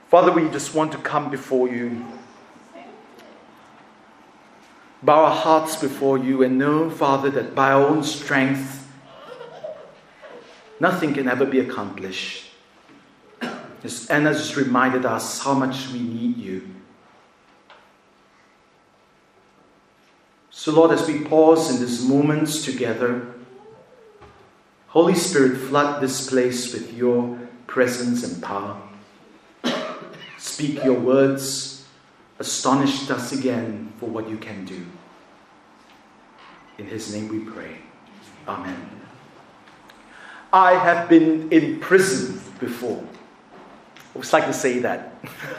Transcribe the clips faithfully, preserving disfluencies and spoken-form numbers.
Father, we just want to come before you, bow our hearts before you, and know, Father, that by our own strength, nothing can ever be accomplished. As Anna just reminded us how much we need you. So Lord, as we pause in these moments together, Holy Spirit, flood this place with your presence and power. Speak your words, astonish us again for what you can do. In His name we pray. Amen. I have been in prison before. I always like to say that.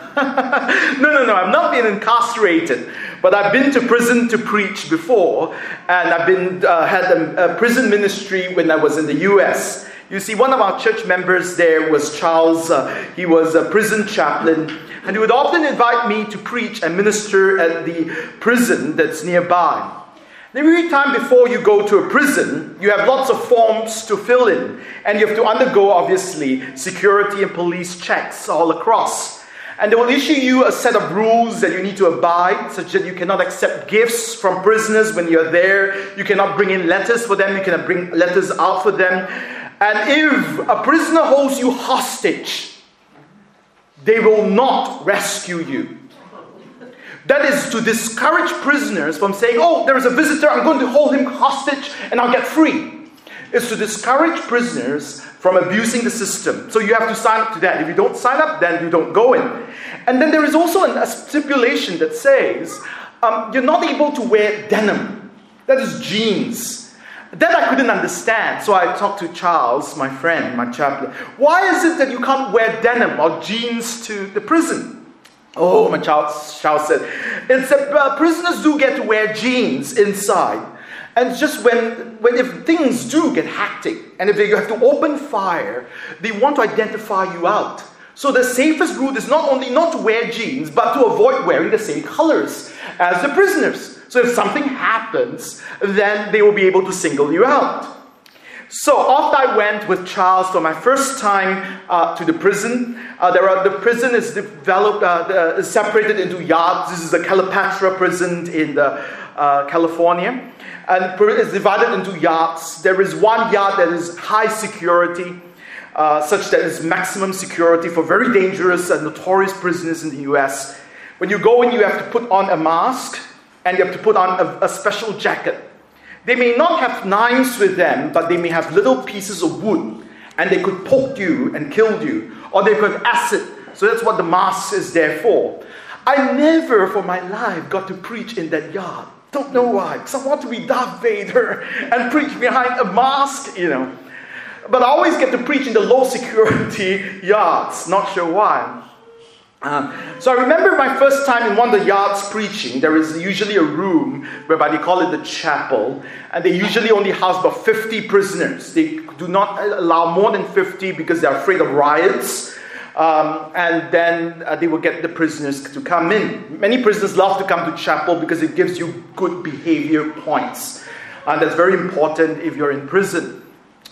no, no, no, I've not been incarcerated, but I've been to prison to preach before, and I've been uh, had a, a prison ministry when I was in the U S. You see, one of our church members there was Charles. Uh, he was a prison chaplain, and he would often invite me to preach and minister at the prison that's nearby. Every time before you go to a prison, you have lots of forms to fill in. And you have to undergo, obviously, security and police checks all across. And they will issue you a set of rules that you need to abide, such that you cannot accept gifts from prisoners when you're there. You cannot bring in letters for them. You cannot bring letters out for them. And if a prisoner holds you hostage, they will not rescue you. That is to discourage prisoners from saying, oh, there is a visitor, I'm going to hold him hostage and I'll get free. It's to discourage prisoners from abusing the system. So you have to sign up to that. If you don't sign up, then you don't go in. And then there is also a stipulation that says, um, you're not able to wear denim. That is jeans. That I couldn't understand. So I talked to Charles, my friend, my chaplain. Why is it that you can't wear denim or jeans to the prison? Oh, my child, Charles said, it's that uh, prisoners do get to wear jeans inside. And just when, when if things do get hectic, and if they have to open fire, they want to identify you out. So the safest route is not only not to wear jeans, but to avoid wearing the same colors as the prisoners. So if something happens, then they will be able to single you out. So off I went with Charles for my first time uh, to the prison. Uh, there are, the prison is developed, uh, the, is separated into yards. This is the Calipatra prison in the, uh, California. And it's divided into yards. There is one yard that is high security, uh, such that it's maximum security for very dangerous and notorious prisoners in the U S. When you go in, you have to put on a mask and you have to put on a, a special jacket. They may not have knives with them, but they may have little pieces of wood, and they could poke you and kill you, or they could have acid. So that's what the mask is there for. I never for my life got to preach in that yard. Don't know why, because I want to be Darth Vader and preach behind a mask, you know. But I always get to preach in the low security yards, not sure why. Uh, so I remember my first time in one of the yards preaching. There is usually a room whereby they call it the chapel, and they usually only house about fifty prisoners. They do not allow more than fifty because they're afraid of riots, um, and then uh, they will get the prisoners to come in. Many prisoners love to come to chapel because it gives you good behavior points, and that's very important if you're in prison.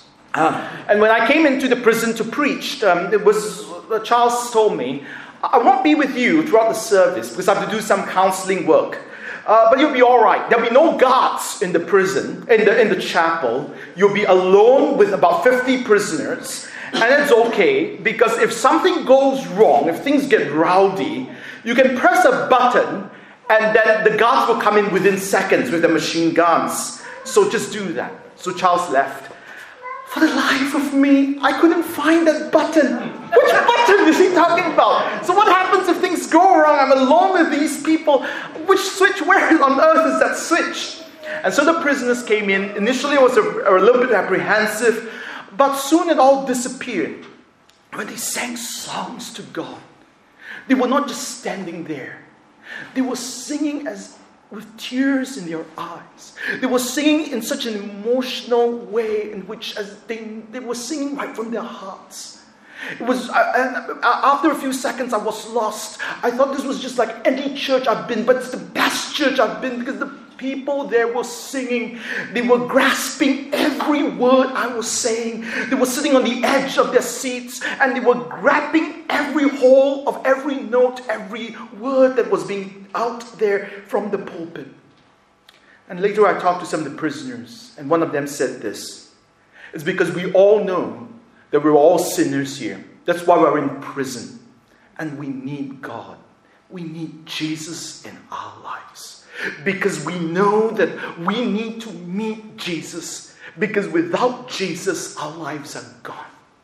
Uh, and when I came into the prison to preach, um, it was uh, Charles told me, I won't be with you throughout the service because I have to do some counseling work. Uh, but you'll be all right. There'll be no guards in the prison, in the in the chapel. You'll be alone with about fifty prisoners. And it's okay because if something goes wrong, if things get rowdy, you can press a button and then the guards will come in within seconds with their machine guns. So just do that. So Charles left. For the life of me, I couldn't find that button. Which button is he talking about? So what happens if things go wrong? I'm alone with these people. Which switch? Where on earth is that switch? And so the prisoners came in. Initially, I was a, a little bit apprehensive, but soon it all disappeared. When they sang songs to God, they were not just standing there. They were singing as with tears in their eyes. They were singing in such an emotional way in which as they, they were singing right from their hearts. It was, uh, and after a few seconds, I was lost. I thought this was just like any church I've been, but it's the best church I've been because the people there were singing. They were grasping every word I was saying. They were sitting on the edge of their seats and they were grabbing every hole of every note, every word that was being out there from the pulpit. And later I talked to some of the prisoners, and one of them said this: it's because we all know that we're all sinners here. That's why we're in prison. And we need God. We need Jesus in our lives. Because we know that we need to meet Jesus. Because without Jesus, our lives are gone.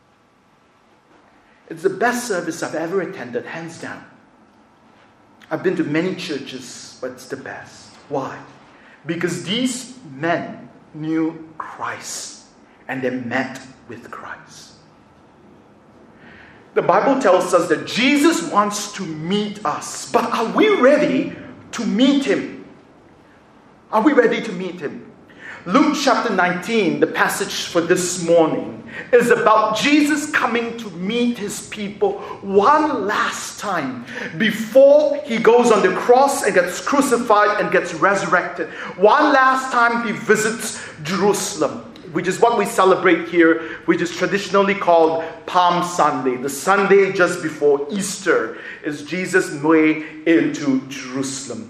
It's the best service I've ever attended, hands down. I've been to many churches, but it's the best. Why? Because these men knew Christ and they met with Christ. The Bible tells us that Jesus wants to meet us, but are we ready to meet Him? Are we ready to meet Him? Luke chapter nineteen, the passage for this morning, is about Jesus coming to meet His people one last time before He goes on the cross and gets crucified and gets resurrected. One last time He visits Jerusalem, which is what we celebrate here, which is traditionally called Palm Sunday. The Sunday just before Easter is Jesus' way into Jerusalem.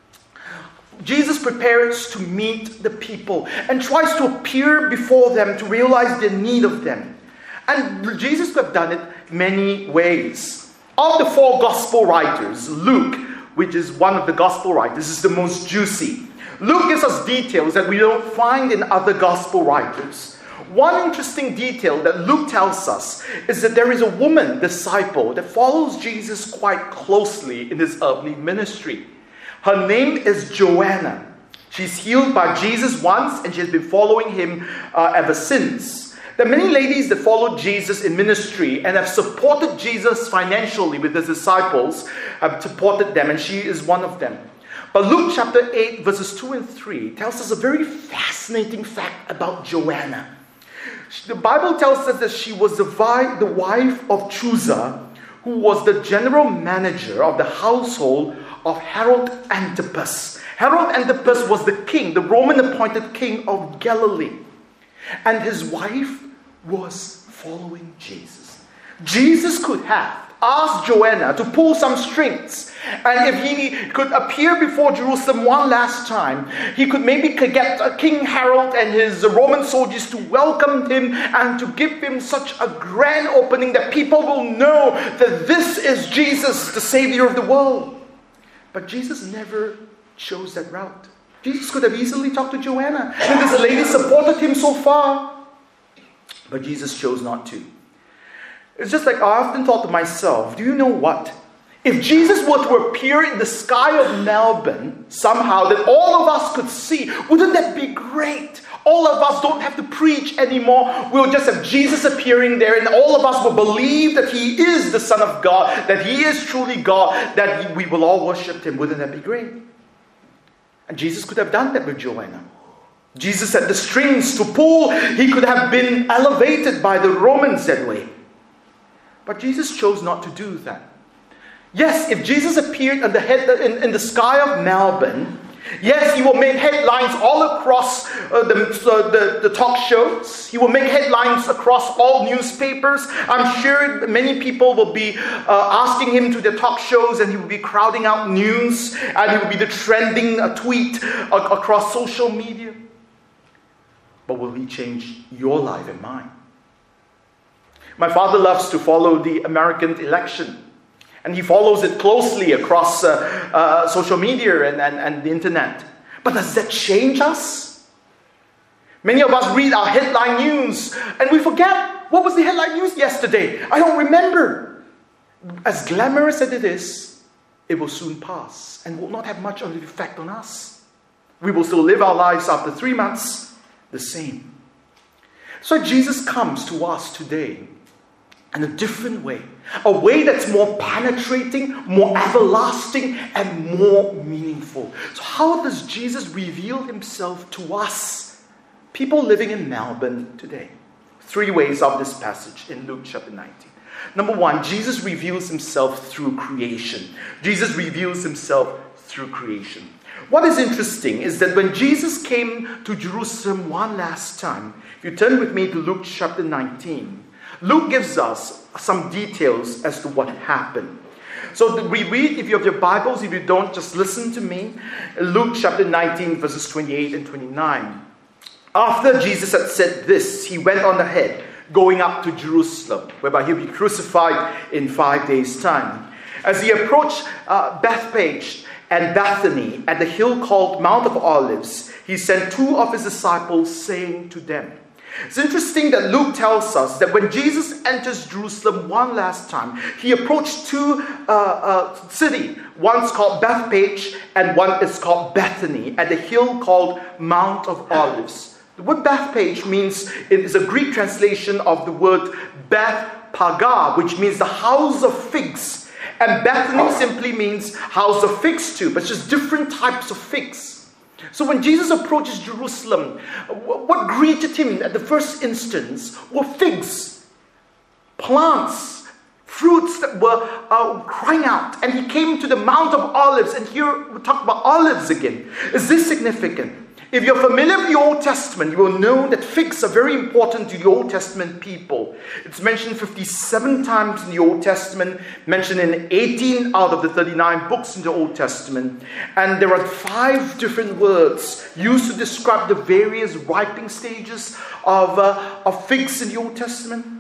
Jesus prepares to meet the people and tries to appear before them to realize their need of them. And Jesus could have done it many ways. Of the four gospel writers, Luke, which is one of the gospel writers, is the most juicy. Luke gives us details that we don't find in other gospel writers. One interesting detail that Luke tells us is that there is a woman disciple that follows Jesus quite closely in His earthly ministry. Her name is Joanna. She's healed by Jesus once and she's been following Him uh, ever since. There are many ladies that followed Jesus in ministry and have supported Jesus financially with His disciples, have supported them, and she is one of them. But Luke chapter eight, verses two and three tells us a very fascinating fact about Joanna. The Bible tells us that she was the wife of Chuza, who was the general manager of the household of Herod Antipas. Herod Antipas was the king, the Roman appointed king of Galilee. And his wife was following Jesus. Jesus could have asked Joanna to pull some strings. And if he could appear before Jerusalem one last time, he could maybe get King Herod and his Roman soldiers to welcome him and to give him such a grand opening that people will know that this is Jesus, the Savior of the world. But Jesus never chose that route. Jesus could have easily talked to Joanna. And this lady supported him so far. But Jesus chose not to. It's just like I often thought to myself, do you know what? If Jesus were to appear in the sky of Melbourne somehow that all of us could see, wouldn't that be great? All of us don't have to preach anymore. We'll just have Jesus appearing there and all of us will believe that He is the Son of God, that He is truly God, that we will all worship Him. Wouldn't that be great? And Jesus could have done that with Joanna. Jesus had the strings to pull. He could have been elevated by the Romans that way. But Jesus chose not to do that. Yes, if Jesus appeared in the, head, in, in the sky of Melbourne, yes, He will make headlines all across uh, the, uh, the, the talk shows. He will make headlines across all newspapers. I'm sure many people will be uh, asking Him to their talk shows and He will be crowding out news and He will be the trending uh, tweet uh, across social media. But will He change your life and mine? My father loves to follow the American election. And he follows it closely across uh, uh, social media and, and, and the internet. But does that change us? Many of us read our headline news and we forget, what was the headline news yesterday? I don't remember. As glamorous as it is, it will soon pass and will not have much of an effect on us. We will still live our lives after three months the same. So Jesus comes to us today in a different way. A way that's more penetrating, more everlasting, and more meaningful. So how does Jesus reveal Himself to us, people living in Melbourne today? Three ways of this passage in Luke chapter nineteen. Number one, Jesus reveals Himself through creation. Jesus reveals Himself through creation. What is interesting is that when Jesus came to Jerusalem one last time, if you turn with me to Luke chapter nineteen, Luke gives us some details as to what happened. So we read, if you have your Bibles, if you don't, just listen to me. Luke chapter nineteen, verses twenty-eight and twenty-nine. After Jesus had said this, he went on ahead, going up to Jerusalem, whereby he'll be crucified in five days' time. As he approached uh, Bethphage and Bethany at the hill called Mount of Olives, he sent two of his disciples, saying to them. It's interesting that Luke tells us that when Jesus enters Jerusalem one last time, he approached two uh, uh, cities. One's called Bethphage and one is called Bethany at the hill called Mount of Olives. The word Bethphage means, it is a Greek translation of the word Beth-Pagah, which means the house of figs. And Bethany simply means house of figs too, but it's just different types of figs. So when Jesus approaches Jerusalem, what greeted him at the first instance were figs, plants, fruits that were uh, crying out. And he came to the Mount of Olives, and here we talk about olives again. Is this significant? If you're familiar with the Old Testament, you will know that figs are very important to the Old Testament people. It's mentioned fifty-seven times in the Old Testament, mentioned in eighteen out of the thirty-nine books in the Old Testament. And there are five different words used to describe the various ripening stages of, uh, of figs in the Old Testament.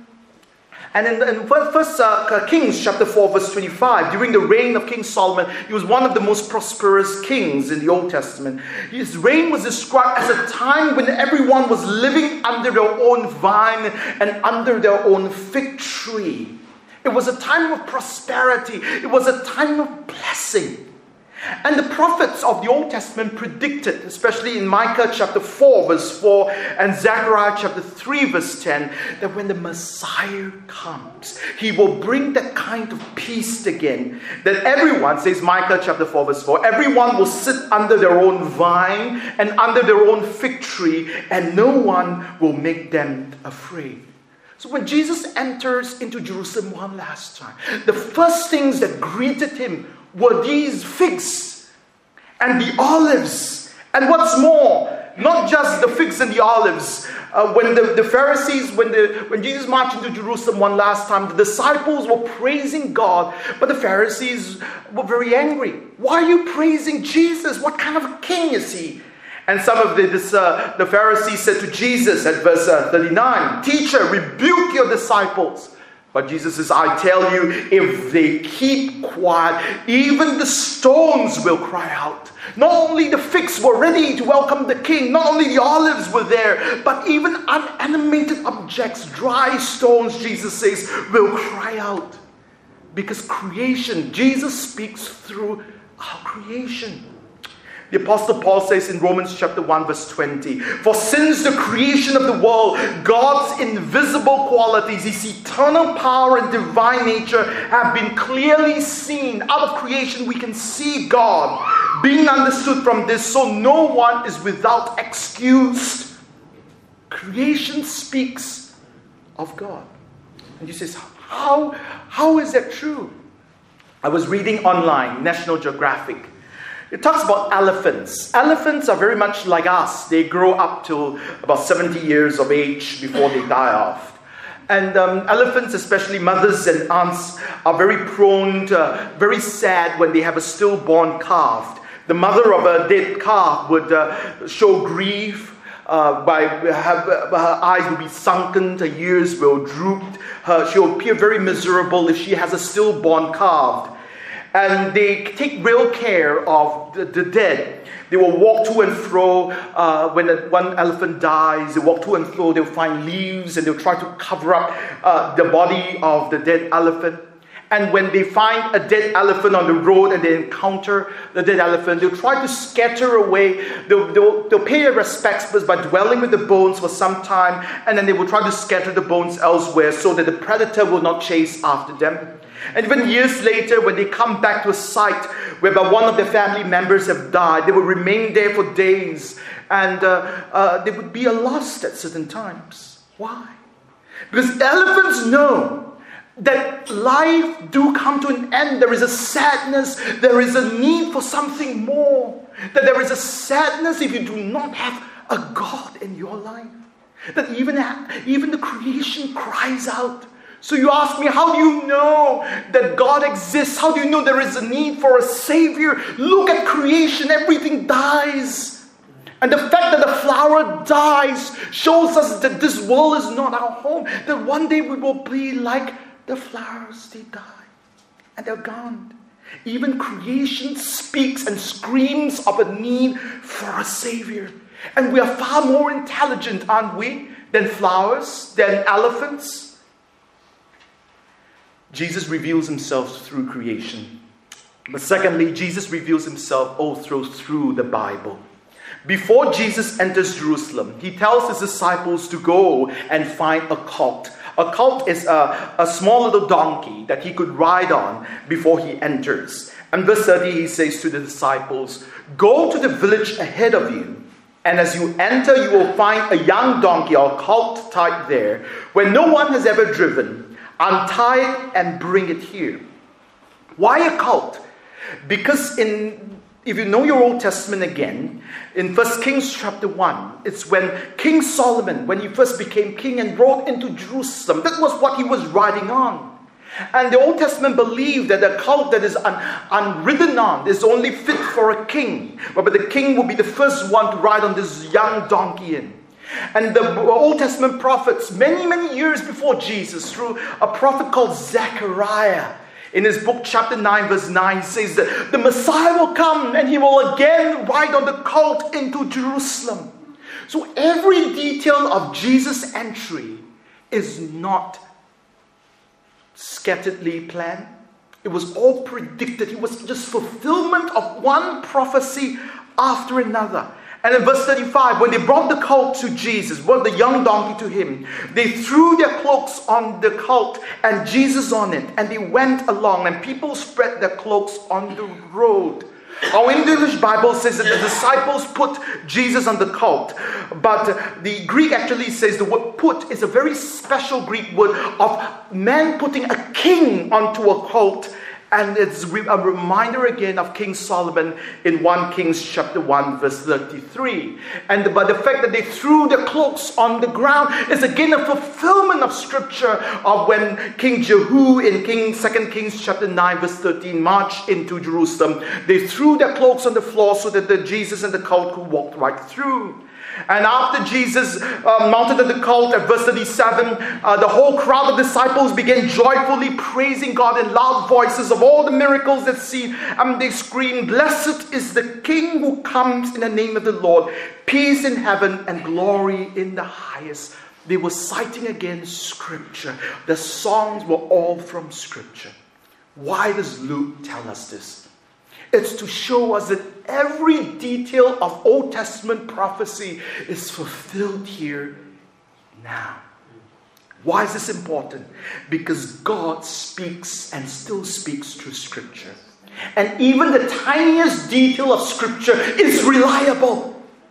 And in, in First uh, Kings chapter four, verse twenty-five, during the reign of King Solomon, he was one of the most prosperous kings in the Old Testament. His reign was described as a time when everyone was living under their own vine and under their own fig tree. It was a time of prosperity. It was a time of blessing. And the prophets of the Old Testament predicted, especially in Micah chapter four, verse four, and Zechariah chapter three, verse ten, that when the Messiah comes, he will bring that kind of peace again. That everyone, says Micah chapter four, verse four, everyone will sit under their own vine and under their own fig tree, and no one will make them afraid. So when Jesus enters into Jerusalem one last time, the first things that greeted him were these figs and the olives. And what's more, not just the figs and the olives. Uh, when the, the Pharisees, when, the, when Jesus marched into Jerusalem one last time, the disciples were praising God, but the Pharisees were very angry. Why are you praising Jesus? What kind of a king is he? And some of the, this, uh, the Pharisees said to Jesus at verse uh, thirty-nine, Teacher, rebuke your disciples. But Jesus says, I tell you, if they keep quiet, even the stones will cry out. Not only the figs were ready to welcome the king, not only the olives were there, but even unanimated objects, dry stones, Jesus says, will cry out. Because creation, Jesus speaks through our creation. The Apostle Paul says in Romans chapter one, verse twenty, For since the creation of the world, God's invisible qualities, His eternal power and divine nature have been clearly seen. Out of creation we can see God being understood from this, so no one is without excuse. Creation speaks of God. And you say, how, how is that true? I was reading online, National Geographic. It talks about elephants. Elephants are very much like us. They grow up to about seventy years of age before they die off. And um, elephants, especially mothers and aunts, are very prone to, very sad when they have a stillborn calf. The mother of a dead calf would uh, show grief. Uh, by have, uh, her eyes will be sunken, her ears will droop. Her, she will appear very miserable if she has a stillborn calf. And they take real care of the, the dead. They will walk to and fro. Uh, when a, one elephant dies, they walk to and fro. They'll find leaves and they'll try to cover up uh, the body of the dead elephant. And when they find a dead elephant on the road and they encounter the dead elephant, they'll try to scatter away. They'll, they'll, they'll pay their respects by dwelling with the bones for some time. And then they will try to scatter the bones elsewhere so that the predator will not chase after them. And even years later, when they come back to a site whereby one of their family members have died, they will remain there for days. And uh, uh, they would be lost at certain times. Why? Because elephants know that life do come to an end. There is a sadness. There is a need for something more. That there is a sadness if you do not have a God in your life. That even, even the creation cries out. So you ask me, how do you know that God exists? How do you know there is a need for a Savior? Look at creation. Everything dies. And the fact that the flower dies shows us that this world is not our home. That one day we will be like the flowers. They die. And they're gone. Even creation speaks and screams of a need for a Savior. And we are far more intelligent, aren't we, than flowers, than elephants. Jesus reveals himself through creation. But secondly, Jesus reveals himself also through the Bible. Before Jesus enters Jerusalem, he tells his disciples to go and find a colt. A colt is a, a small little donkey that he could ride on before he enters. And verse thirty, he says to the disciples, "Go to the village ahead of you, and as you enter, you will find a young donkey or colt tied there, where no one has ever driven. Untie it and bring it here." Why a colt? Because in if you know your Old Testament again, in First Kings chapter one, it's when King Solomon, when he first became king and rode into Jerusalem, that was what he was riding on. And the Old Testament believed that a colt that is un, unridden on is only fit for a king. But the king will be the first one to ride on this young donkey in. And the Old Testament prophets, many, many years before Jesus, through a prophet called Zechariah, in his book, chapter nine, verse nine, says that the Messiah will come and he will again ride on the colt into Jerusalem. So every detail of Jesus' entry is not scatteredly planned. It was all predicted. It was just fulfillment of one prophecy after another. And in verse thirty-five, when they brought the colt to Jesus, brought the young donkey to him, they threw their cloaks on the colt and Jesus on it. And they went along and people spread their cloaks on the road. Our English Bible says that the disciples put Jesus on the colt. But the Greek actually says the word put is a very special Greek word of man putting a king onto a colt. And it's a reminder again of King Solomon in First Kings chapter one, verse thirty-three. And the, but the fact that they threw their cloaks on the ground is again a fulfillment of scripture of when King Jehu in King, Second Kings chapter nine, verse thirteen marched into Jerusalem. They threw their cloaks on the floor so that the Jesus and the colt could walk right through. And after Jesus uh, mounted on the colt at verse thirty-seven, uh, the whole crowd of disciples began joyfully praising God in loud voices of all the miracles they'd seen. And they screamed, "Blessed is the King who comes in the name of the Lord. Peace in heaven and glory in the highest." They were citing again Scripture. The songs were all from Scripture. Why does Luke tell us this? It's to show us that every detail of Old Testament prophecy is fulfilled here now. Why is this important? Because God speaks and still speaks through Scripture. And even the tiniest detail of Scripture is reliable.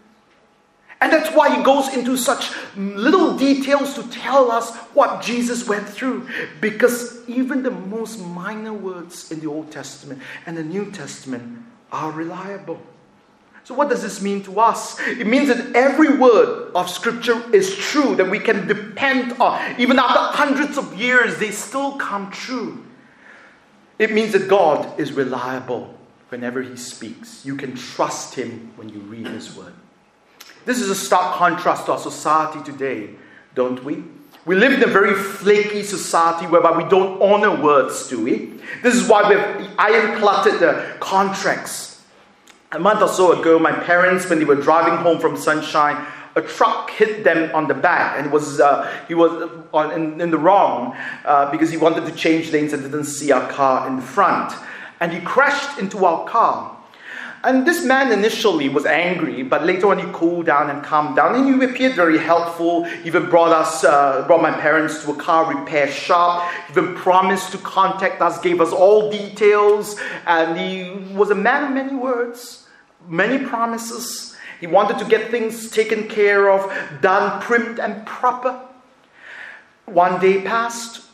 And that's why he goes into such little details to tell us what Jesus went through. Because even the most minor words in the Old Testament and the New Testament are reliable. So what does this mean to us? It means that every word of Scripture is true, that we can depend on. Even after hundreds of years, they still come true. It means that God is reliable whenever he speaks. You can trust him when you read his word. This is a stark contrast to our society today, don't we? We live in a very flaky society whereby we don't honor words, do we? This is why we've iron-cluttered the contracts. A month or so ago, my parents, when they were driving home from Sunshine, a truck hit them on the back, and it was uh, he was on, in, in the wrong uh, because he wanted to change lanes and didn't see our car in the front. And he crashed into our car. And this man initially was angry, but later on he cooled down and calmed down. And he appeared very helpful. He even brought us, uh, brought my parents to a car repair shop. He even promised to contact us, gave us all details. And he was a man of many words, many promises. He wanted to get things taken care of, done, primed and proper. One day passed,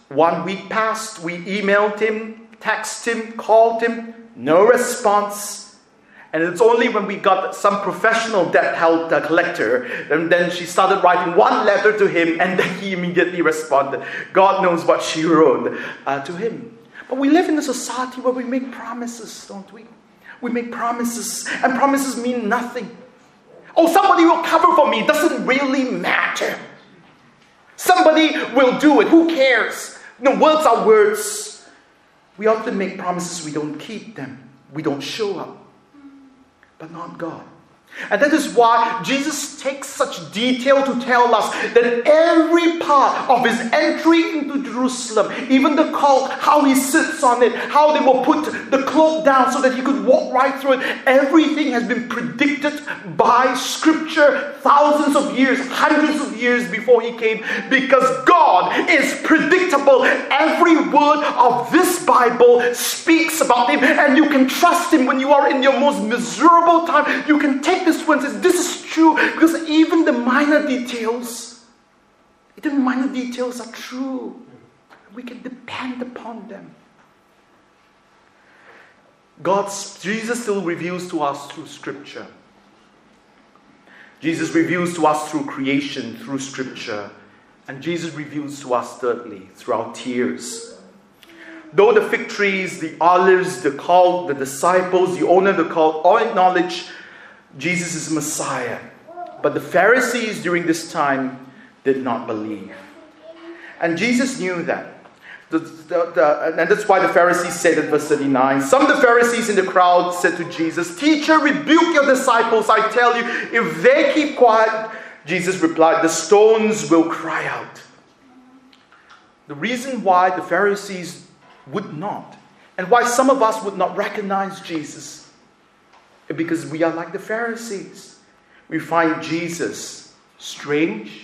One week passed, we emailed him, texted him, called him, no response. And it's only when we got some professional debt held uh, collector, and then she started writing one letter to him, and then he immediately responded. God knows what she wrote uh, to him. But we live in a society where we make promises, don't we? We make promises, and promises mean nothing. Oh, somebody will cover for me. It doesn't really matter. Somebody will do it. Who cares? You know, words are words. We often make promises, we don't keep them. We don't show up. But not God. And that is why Jesus takes such detail to tell us that every part of his entry into Jerusalem, even the colt, how he sits on it, how they will put the cloak down so that he could walk right through it, everything has been predicted by Scripture thousands of years, hundreds of years before he came, because God is predictable. Every word of this Bible speaks about him, and you can trust him when you are in your most miserable time. You can take this one and say, this is true, because even the minor details, even the minor details are true. We can depend upon them. God's Jesus still reveals to us through Scripture. Jesus reveals to us through creation, through Scripture. And Jesus reveals to us, thirdly, through our tears. Though the fig trees, the olives, the cult, the disciples, the owner of the cult, all acknowledge Jesus is Messiah. But the Pharisees during this time did not believe. And Jesus knew that. The, the, the, and that's why the Pharisees said in verse thirty-nine, some of the Pharisees in the crowd said to Jesus, "Teacher, rebuke your disciples. I tell you, if they keep quiet," Jesus replied, "the stones will cry out." The reason why the Pharisees would not, and why some of us would not recognize Jesus, is because we are like the Pharisees. We find Jesus strange,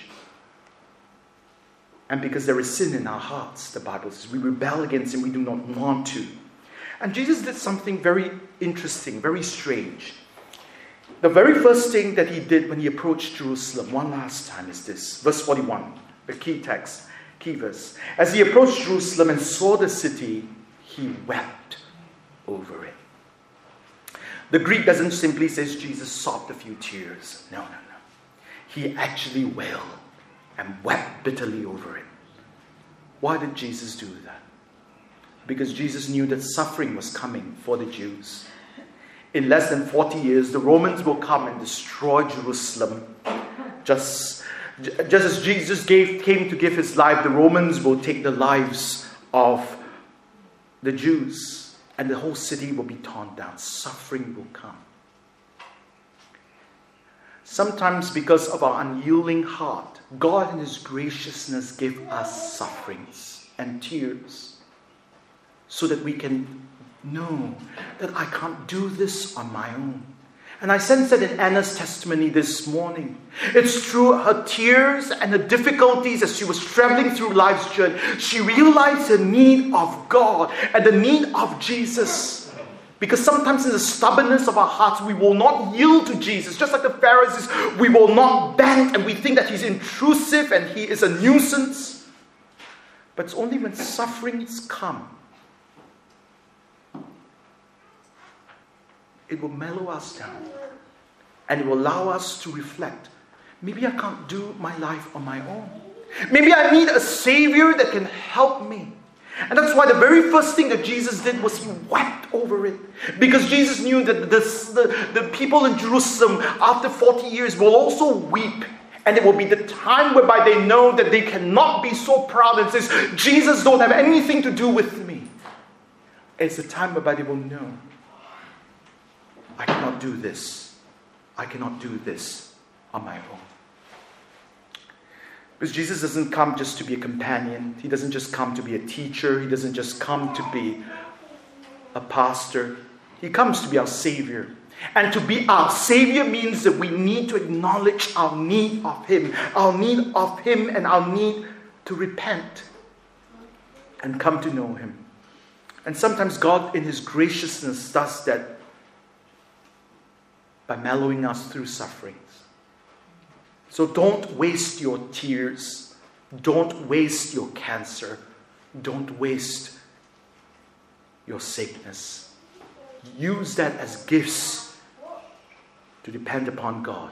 and because there is sin in our hearts, the Bible says, we rebel against him, we do not want to. And Jesus did something very interesting, very strange. The very first thing that he did when he approached Jerusalem, one last time, is this. Verse forty-one, the key text, key verse. As he approached Jerusalem and saw the city, he wept over it. The Greek doesn't simply say Jesus sobbed a few tears. No, no, no. He actually wailed and wept bitterly over it. Why did Jesus do that? Because Jesus knew that suffering was coming for the Jews. In less than forty years, the Romans will come and destroy Jerusalem. Just, just as Jesus gave, came to give his life, the Romans will take the lives of the Jews, and the whole city will be torn down. Suffering will come. Sometimes because of our unyielding heart, God in his graciousness gives us sufferings and tears so that we can know that I can't do this on my own. And I sense that in Anna's testimony this morning. It's through her tears and the difficulties as she was traveling through life's journey, she realized the need of God and the need of Jesus. Because sometimes in the stubbornness of our hearts, we will not yield to Jesus. Just like the Pharisees, we will not bend and we think that he's intrusive and he is a nuisance. But it's only when sufferings come, it will mellow us down. And it will allow us to reflect. Maybe I can't do my life on my own. Maybe I need a Savior that can help me. And that's why the very first thing that Jesus did was he wept over it. Because Jesus knew that this, the, the people in Jerusalem after forty years will also weep. And it will be the time whereby they know that they cannot be so proud and says, Jesus don't have anything to do with me. It's the time whereby they will know, I cannot do this. I cannot do this on my own. Because Jesus doesn't come just to be a companion. He doesn't just come to be a teacher. He doesn't just come to be a pastor. He comes to be our Savior. And to be our Savior means that we need to acknowledge our need of Him. Our need of Him and our need to repent and come to know Him. And sometimes God in His graciousness does that by mellowing us through sufferings. So don't waste your tears. Don't waste your cancer. Don't waste your sickness. Use that as gifts to depend upon God,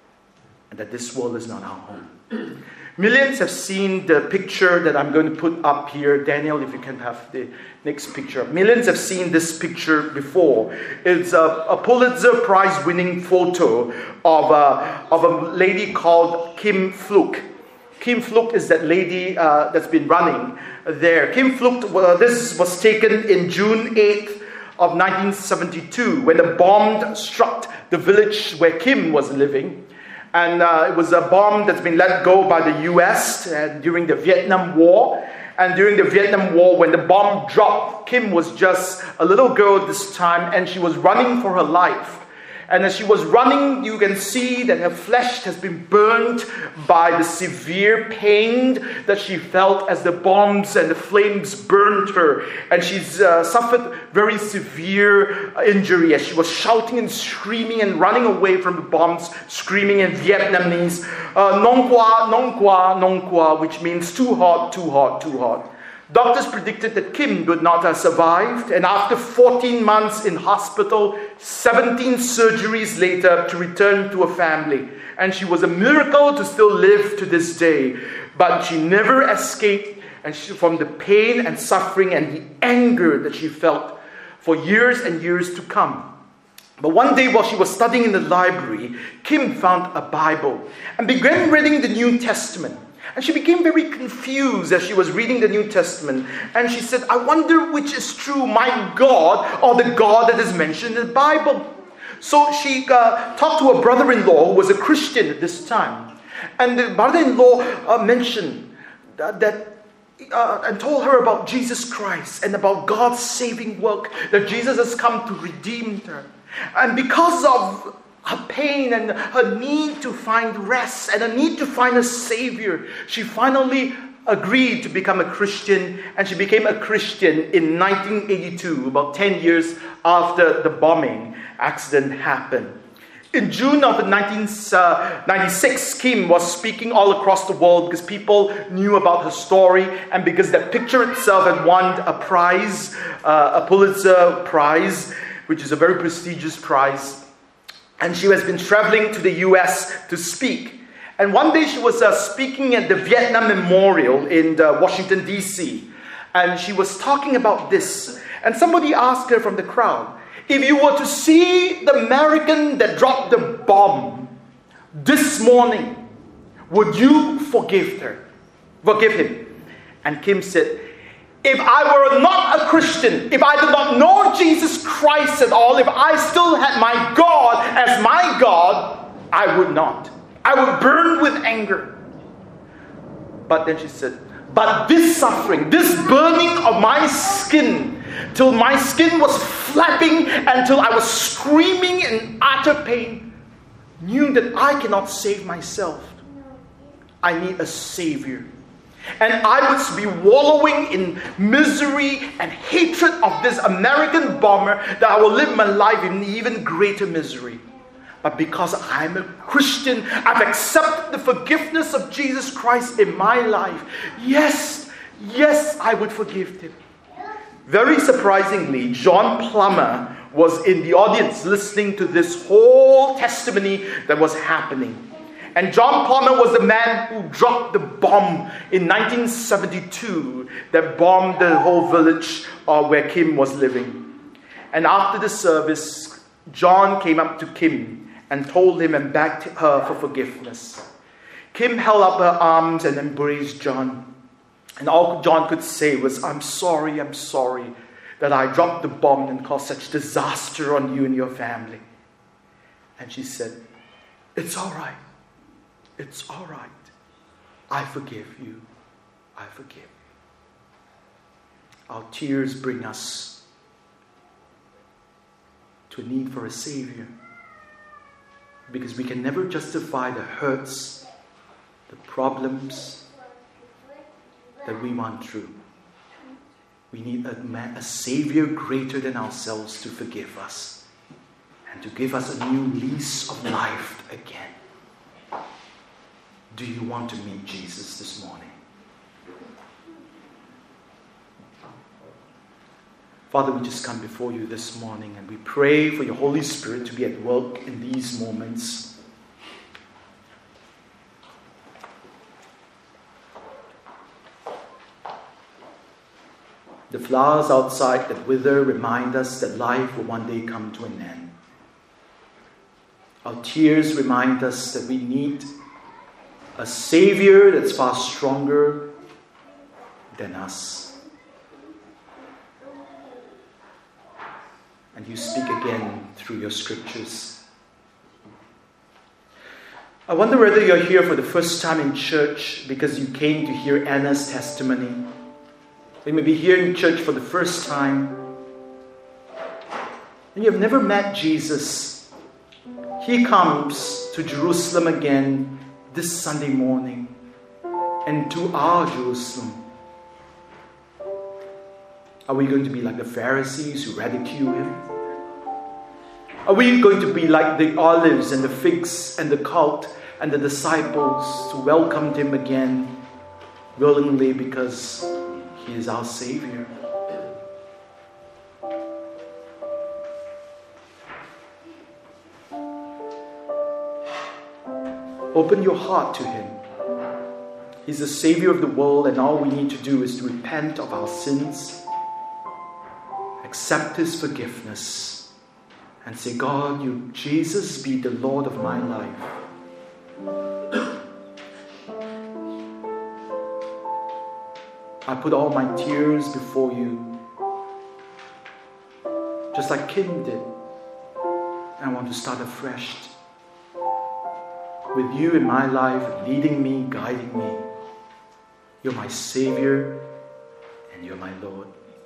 and that this world is not our home. Millions have seen the picture that I'm going to put up here. Daniel, if you can have the next picture. Millions have seen this picture before. It's a, a Pulitzer Prize winning photo of a, of a lady called Kim Pflug. Kim Pflug is that lady uh, that's been running there. Kim Pflug, uh, this was taken in June eighth of nineteen seventy-two when a bomb struck the village where Kim was living. And uh, it was a bomb that's been let go by the U S uh, during the Vietnam War. And during the Vietnam War, when the bomb dropped, Kim was just a little girl this time, and she was running for her life. And as she was running, you can see that her flesh has been burned by the severe pain that she felt as the bombs and the flames burned her. And she's uh, suffered very severe injury as she was shouting and screaming and running away from the bombs, screaming in Vietnamese, uh, "Nong qua, nong qua, nong qua," which means too hot, too hot, too hot. Doctors predicted that Kim would not have survived, and after fourteen months in hospital, seventeen surgeries later, to return to her family. And she was a miracle to still live to this day. But she never escaped and she, from the pain and suffering and the anger that she felt for years and years to come. But one day while she was studying in the library, Kim found a Bible and began reading the New Testament. And she became very confused as she was reading the New Testament. And she said, "I wonder which is true, my God or the God that is mentioned in the Bible." So she uh, talked to her brother-in-law, who was a Christian at this time. And the brother-in-law uh, mentioned that, that uh, and told her about Jesus Christ and about God's saving work, that Jesus has come to redeem her. And because of her pain and her need to find rest and her need to find a Savior, she finally agreed to become a Christian, and she became a Christian in nineteen eighty-two, about ten years after the bombing accident happened. In June of nineteen ninety-six, Kim was speaking all across the world because people knew about her story, and because that picture itself had won a prize, uh, a Pulitzer Prize, which is a very prestigious prize. And she has been traveling to the U S to speak. And one day she was uh, speaking at the Vietnam Memorial in uh, Washington, D C And she was talking about this. And somebody asked her from the crowd, "If you were to see the American that dropped the bomb this morning, would you forgive her? Forgive him?" And Kim said, "If I were not a Christian, if I did not know Jesus Christ at all, if I still had my God as my God, I would not. I would burn with anger." But then she said, "But this suffering, this burning of my skin, till my skin was flapping, until I was screaming in utter pain, knew that I cannot save myself. I need a Savior. And I would be wallowing in misery and hatred of this American bomber, that I will live my life in even greater misery. But because I'm a Christian, I've accepted the forgiveness of Jesus Christ in my life. Yes, yes, I would forgive him." Very surprisingly, John Plummer was in the audience listening to this whole testimony that was happening. And John Plummer was the man who dropped the bomb in nineteen seventy-two that bombed the whole village uh, where Kim was living. And after the service, John came up to Kim and told him and begged her for forgiveness. Kim held up her arms and embraced John. And all John could say was, "I'm sorry, I'm sorry that I dropped the bomb and caused such disaster on you and your family." And she said, "It's all right. It's all right. I forgive you. I forgive you." Our tears bring us to a need for a Savior, because we can never justify the hurts, the problems that we went through. We need a, man, a Savior greater than ourselves to forgive us and to give us a new lease of life again. Do you want to meet Jesus this morning? Father, we just come before you this morning and we pray for your Holy Spirit to be at work in these moments. The flowers outside that wither remind us that life will one day come to an end. Our tears remind us that we need a Savior that's far stronger than us. And you speak again through your scriptures. I wonder whether you're here for the first time in church because you came to hear Anna's testimony. You may be here in church for the first time and you have never met Jesus. He comes to Jerusalem again this Sunday morning and to our Jerusalem. Are we going to be like the Pharisees who ridicule him? Are we going to be like the olives and the figs and the cult and the disciples who welcomed him again willingly because he is our Savior? Open your heart to him. He's the Savior of the world, and all we need to do is to repent of our sins, accept his forgiveness, and say, God, you, Jesus, be the Lord of my life. I put all my tears before you, just like Kim did. And I want to start afresh with you in my life, leading me, guiding me. You're my Savior and you're my Lord.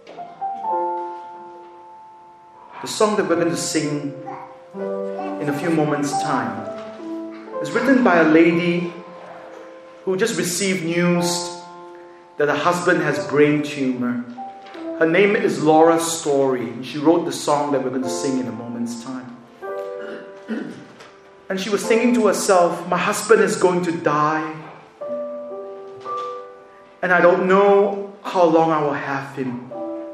The song that we're going to sing in a few moments' time is written by a lady who just received news that her husband has brain tumor. Her name is Laura Story, and she wrote the song that we're going to sing in a moment's time. And she was thinking to herself, my husband is going to die, and I don't know how long I will have him.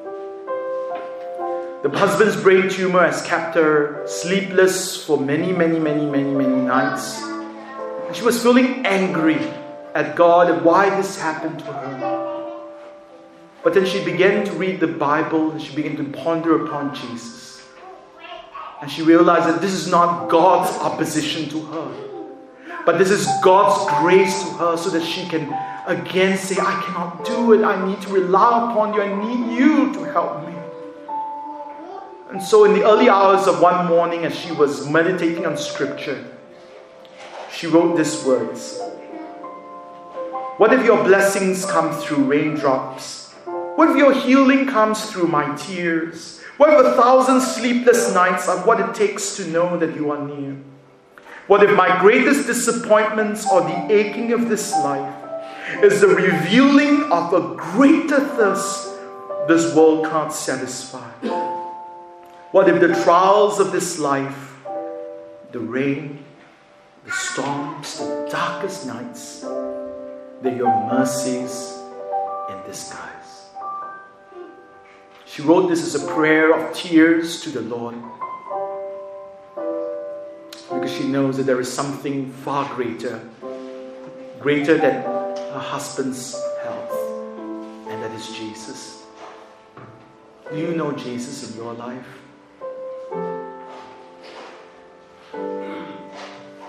The husband's brain tumor has kept her sleepless for many, many, many, many, many nights. And she was feeling angry at God and why this happened to her. But then she began to read the Bible and she began to ponder upon Jesus. And she realized that this is not God's opposition to her, but this is God's grace to her so that she can again say, I cannot do it. I need to rely upon you. I need you to help me. And so in the early hours of one morning, as she was meditating on scripture, she wrote these words. What if your blessings come through raindrops? What if your healing comes through my tears? What if a thousand sleepless nights are what it takes to know that you are near? What if my greatest disappointments or the aching of this life is the revealing of a greater thirst this world can't satisfy? What if the trials of this life, the rain, the storms, the darkest nights, they're your mercies in disguise? She wrote this as a prayer of tears to the Lord, because she knows that there is something far greater, greater than her husband's health, and that is Jesus. Do you know Jesus in your life?